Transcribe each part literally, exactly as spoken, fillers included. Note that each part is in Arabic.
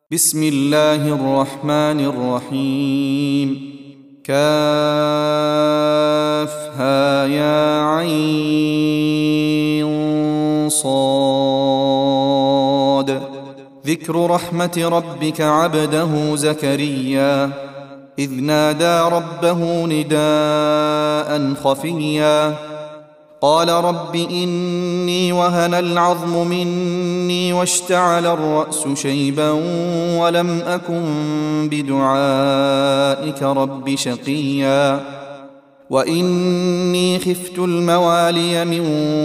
بسم الله الرحمن الرحيم. كافها يا عين صاد. ذكر رحمة ربك عبده زكريا إذ نادى ربه نداء خفيا قال رب إني وهن العظم مني واشتعل الرأس شيبا ولم أكن بدعائك رب شقيا وإني خفت الموالي من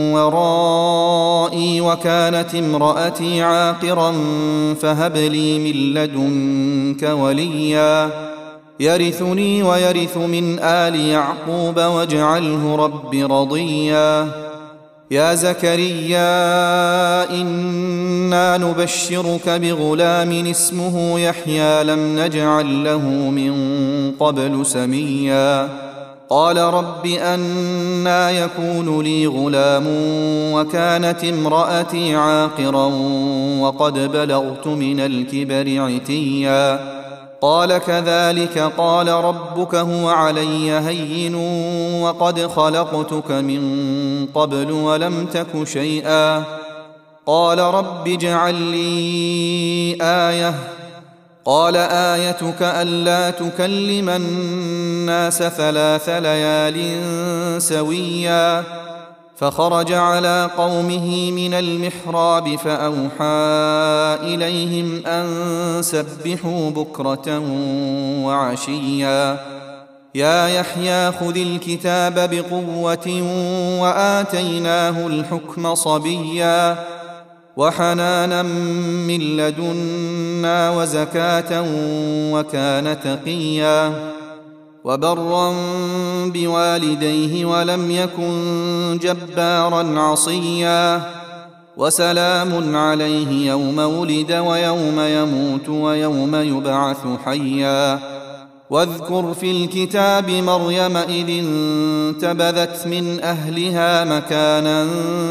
ورائي وكانت امرأتي عاقرا فهب لي من لدنك وليا يرثني ويرث من آل يعقوب واجعله رب رضيا. يا زكريا إنا نبشرك بغلام اسمه يحيى لم نجعل له من قبل سميا قال رب أنى يكون لي غلام وكانت امرأتي عاقرا وقد بلغت من الكبر عتيا قال كذلك قال ربك هو علي هين وقد خلقتك من قبل ولم تك شيئا قال رب اجعل لي آية قال آيتك ألا تكلم الناس ثلاث ليال سويا فخرج على قومه من المحراب فأوحى إليهم أن سبحوا بكرة وعشيا يا يحيى خذ الكتاب بقوة وآتيناه الحكم صبيا وحنانا من لدنا وزكاة وكان تقيا وبرا بوالديه ولم يكن جبارا عصيا وسلام عليه يوم ولد ويوم يموت ويوم يبعث حيا واذكر في الكتاب مريم إذ انتبذت من أهلها مكانا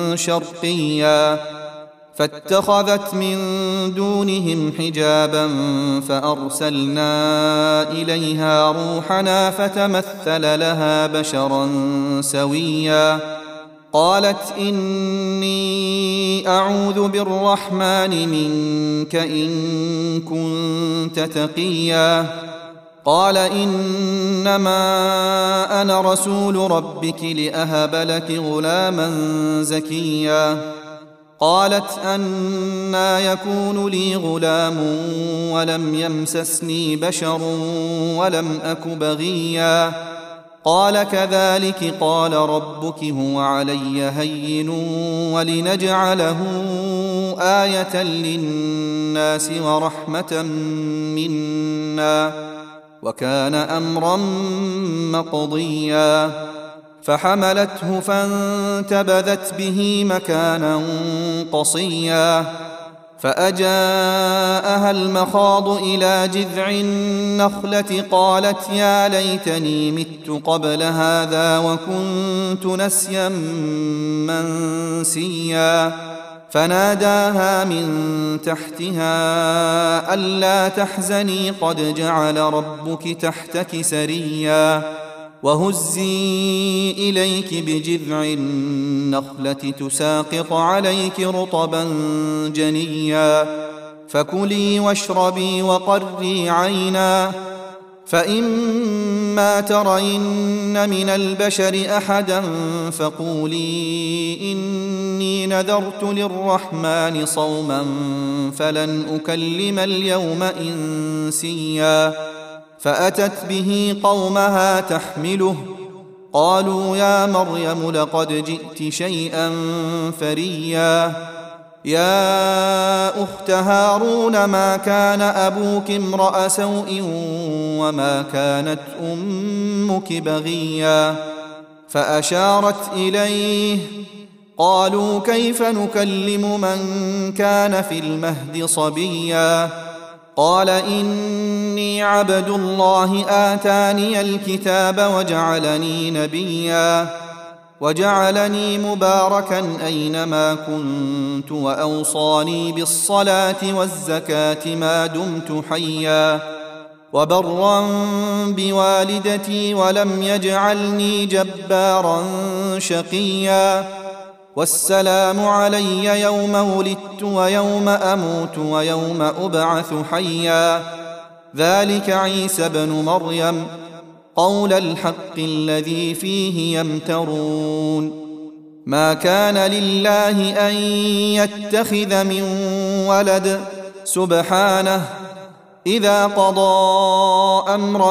شرقيا فاتخذت من دونهم حجابا فأرسلنا إليها روحنا فتمثل لها بشرا سويا قالت إني أعوذ بالرحمن منك إن كنت تقيا قال إنما أنا رسول ربك لأهب لك غلاما زكيا قالت أنى يكون لي غلام ولم يمسسني بشر ولم أك بغيا قال كذلك قال ربك هو علي هين ولنجعله آية للناس ورحمة منا وكان أمرا مقضيا فحملته فانتبذت به مكانا قصيا فأجاءها المخاض إلى جذع النخلة قالت يا ليتني مت قبل هذا وكنت نسيا منسيا فناداها من تحتها ألا تحزني قد جعل ربك تحتك سريا وهزي إليك بجذع النخلة تساقط عليك رطبا جنيا فكلي واشربي وقري عينا فإما ترين من البشر أحدا فقولي إني نذرت للرحمن صوما فلن أكلم اليوم إنسيا فأتت به قومها تحمله قالوا يا مريم لقد جئت شيئا فريا يا أخت هارون ما كان أبوك امرأ سوء وما كانت أمك بغيا فأشارت إليه قالوا كيف نكلم من كان في المهد صبيا قال إني عبد الله آتاني الكتاب وجعلني نبيا وجعلني مباركا أينما كنت وأوصاني بالصلاة والزكاة ما دمت حيا وبرا بوالدتي ولم يجعلني جبارا شقيا والسلام علي يوم ولدت ويوم أموت ويوم أبعث حيا ذلك عيسى بن مريم قول الحق الذي فيه يمترون ما كان لله أن يتخذ من ولد سبحانه إذا قضى أمرا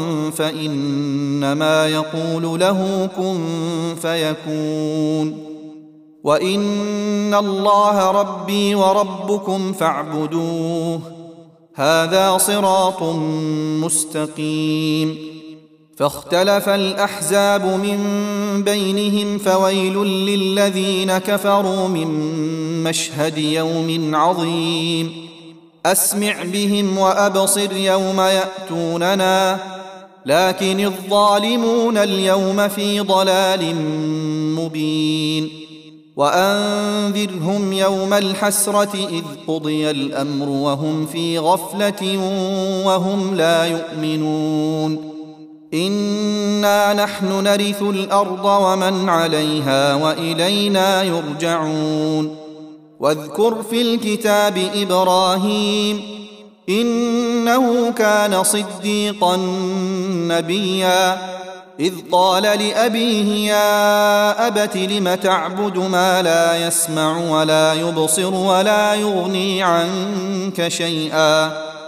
فإنما يقول له كن فيكون وإن الله ربي وربكم فاعبدوه هذا صراط مستقيم فاختلف الأحزاب من بينهم فويل للذين كفروا من مشهد يوم عظيم أسمع بهم وأبصر يوم يأتوننا لكن الظالمون اليوم في ضلال مبين وأنذرهم يوم الحسرة إذ قضي الأمر وهم في غفلة وهم لا يؤمنون إنا نحن نرث الأرض ومن عليها وإلينا يرجعون واذكر في الكتاب إبراهيم إنه كان صديقا نبيا إذ قال لأبيه يا أبت لم تعبد ما لا يسمع ولا يبصر ولا يغني عنك شيئا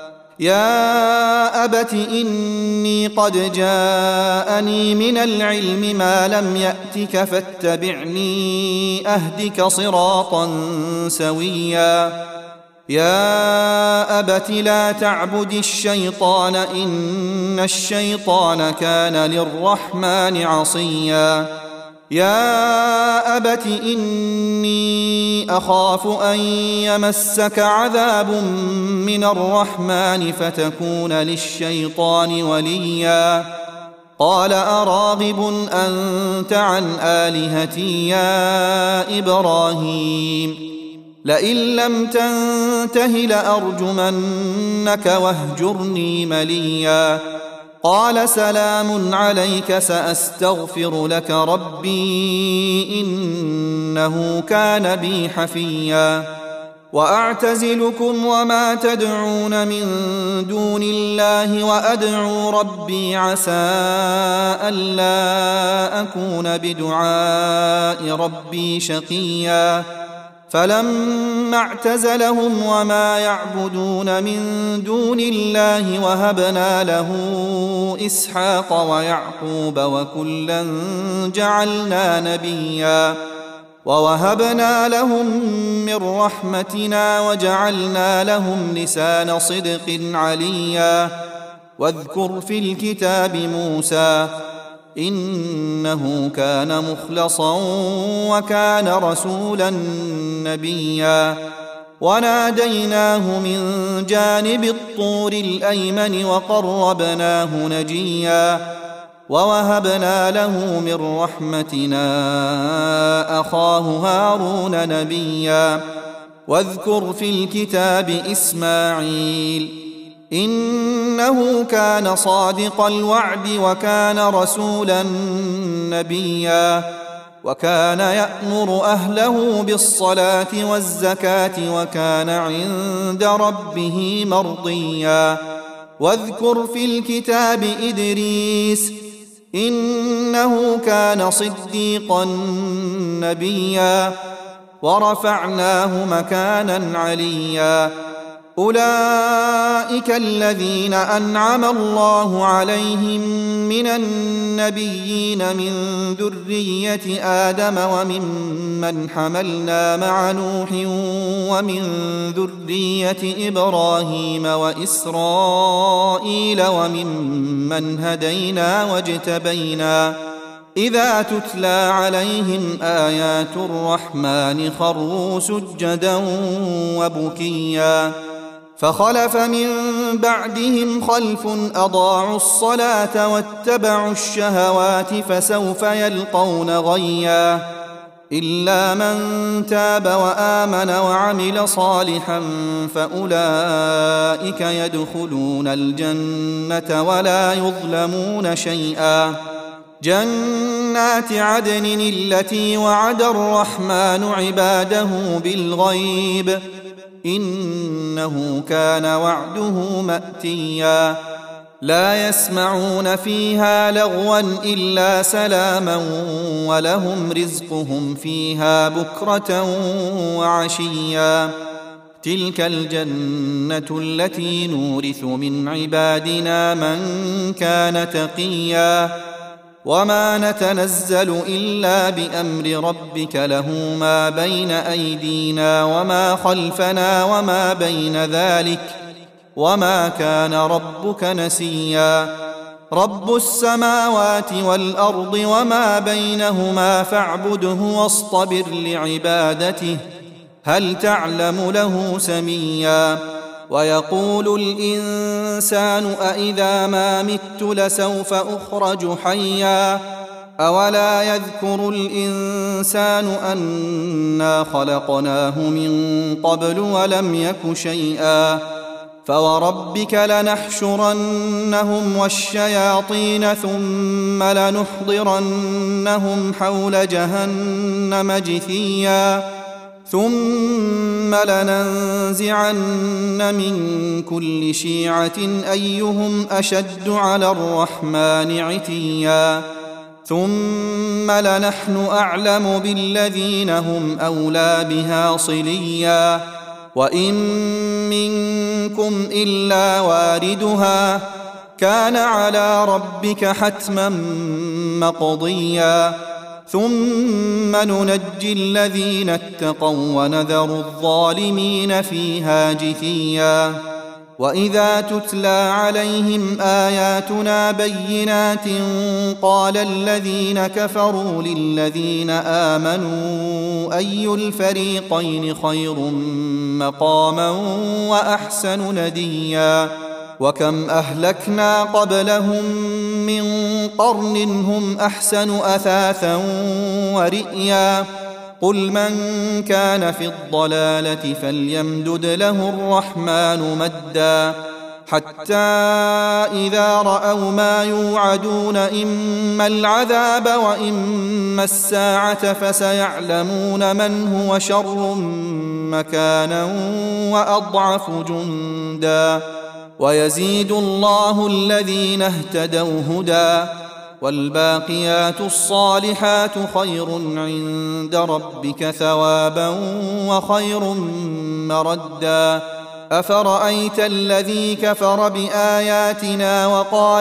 يا أبت إني قد جاءني من العلم ما لم يأتك فاتبعني أهدك صراطا سويا يا أبت لا تعبد الشيطان إن الشيطان كان للرحمن عصيا يا أبت إني أخاف أن يمسك عذاب من الرحمن فتكون للشيطان وليا قال أراغب أنت عن آلهتي يا إبراهيم لئن لم تنته لأرجمنك واهجرني مليا قال سلام عليك سأستغفر لك ربي إنه كان بي حفيا وأعتزلكم وما تدعون من دون الله وأدعو ربي عسى ألا أكون بدعاء ربي شقيا فلما اعتزلهم وما يعبدون من دون الله وهبنا له إسحاق ويعقوب وكلا جعلنا نبيا ووهبنا لهم من رحمتنا وجعلنا لهم لسان صدق عليا واذكر في الكتاب موسى إنه كان مخلصا وكان رسولا نبيا وناديناه من جانب الطور الأيمن وقربناه نجيا ووهبنا له من رحمتنا أخاه هارون نبيا واذكر في الكتاب إسماعيل إنه كان صادق الوعد وكان رسولا نبيا وكان يأمر أهله بالصلاة والزكاة وكان عند ربه مرضيا واذكر في الكتاب إدريس إنه كان صديقا نبيا ورفعناه مكانا عليا أولئك الذين أنعم الله عليهم من النبيين من ذرية آدم وممن حملنا مع نوح ومن ذرية إبراهيم وإسرائيل وممن هدينا واجتبينا إذا تتلى عليهم آيات الرحمن خروا سجدا وبكيا فخلف من بعدهم خلف أضاعوا الصلاة واتبعوا الشهوات فسوف يلقون غيا إلا من تاب وآمن وعمل صالحا فأولئك يدخلون الجنة ولا يظلمون شيئا جنات عدن التي وعد الرحمن عباده بالغيب إنه كان وعده مأتيا لا يسمعون فيها لغوا إلا سلاما ولهم رزقهم فيها بكرة وعشيا تلك الجنة التي نورث من عبادنا من كان تقيا وما نتنزل إلا بأمر ربك له ما بين أيدينا وما خلفنا وما بين ذلك وما كان ربك نسيا رب السماوات والأرض وما بينهما فاعبده واصطبر لعبادته هل تعلم له سميا ويقول الإنسان أإذا ما مت لسوف أخرج حيا أولا يذكر الإنسان أنا خلقناه من قبل ولم يك شيئا فوربك لنحشرنهم والشياطين ثم لنحضرنهم حول جهنم جثيا ثم لننزعن من كل شيعة أيهم أشد على الرحمن عتيا ثم لنحن أعلم بالذين هم أولى بها صليا وإن منكم إلا واردها كان على ربك حتما مقضيا ثم ننجي الذين اتقوا ونذر الظالمين فيها جثيا وإذا تتلى عليهم آياتنا بينات قال الذين كفروا للذين آمنوا أي الفريقين خير مقاما وأحسن نديا وكم أهلكنا قبلهم من قرن هم أحسن أثاثا ورئيا قل من كان في الضلالة فليمدد له الرحمن مدا حتى إذا رأوا ما يوعدون إما العذاب وإما الساعة فسيعلمون من هو شر مكانا وأضعف جندا ويزيد الله الذين اهتدوا هدى والباقيات الصالحات خير عند ربك ثوابا وخير مردا أفرأيت الذي كفر بآياتنا وقال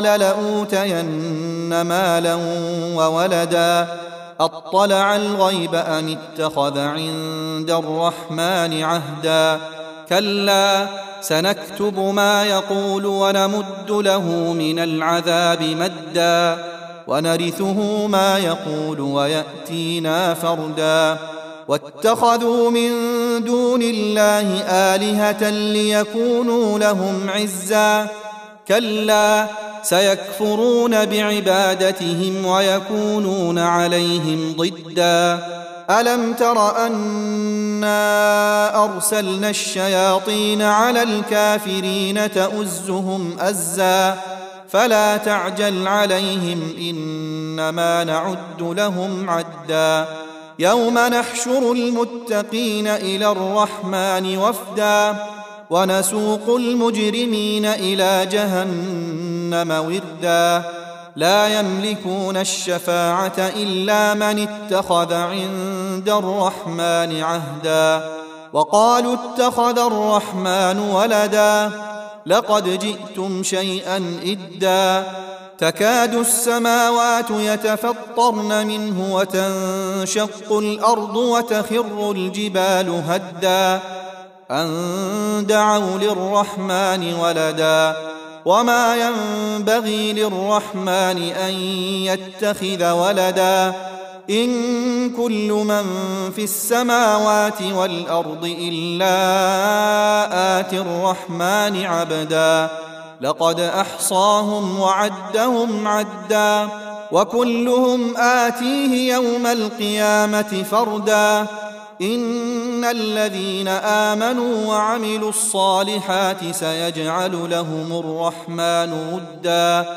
لأوتين مالا وولدا أطلع الغيب أم اتخذ عند الرحمن عهدا كلا سنكتب ما يقول ونمد له من العذاب مدا ونرثه ما يقول ويأتينا فردا واتخذوا من دون الله آلهة ليكونوا لهم عزا كلا سيكفرون بعبادتهم ويكونون عليهم ضدا ألم تر أنا أرسلنا الشياطين على الكافرين تؤزهم أزا فلا تعجل عليهم إنما نعد لهم عدا يوم نحشر المتقين إلى الرحمن وفدا ونسوق المجرمين إلى جهنم وردا لا يملكون الشفاعة إلا من اتخذ عند الرحمن عهدا وقالوا اتخذ الرحمن ولدا لقد جئتم شيئا إدا تكاد السماوات يتفطرن منه وتنشق الأرض وتخر الجبال هدا أن دعوا للرحمن ولدا وما ينبغي للرحمن أن يتخذ ولدا إن كل من في السماوات والأرض إلا آتي الرحمن عبدا لقد أحصاهم وعدهم عدا وكلهم آتيه يوم القيامة فردا إن الذين آمنوا وعملوا الصالحات سيجعل لهم الرحمن ودا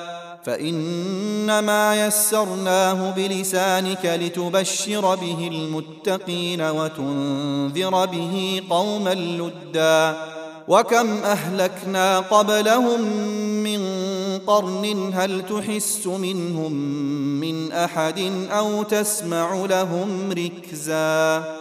فإنما يسرناه بلسانك لتبشر به المتقين وتنذر به قوما لدا وكم أهلكنا قبلهم من قرن هل تحس منهم من أحد أو تسمع لهم ركزا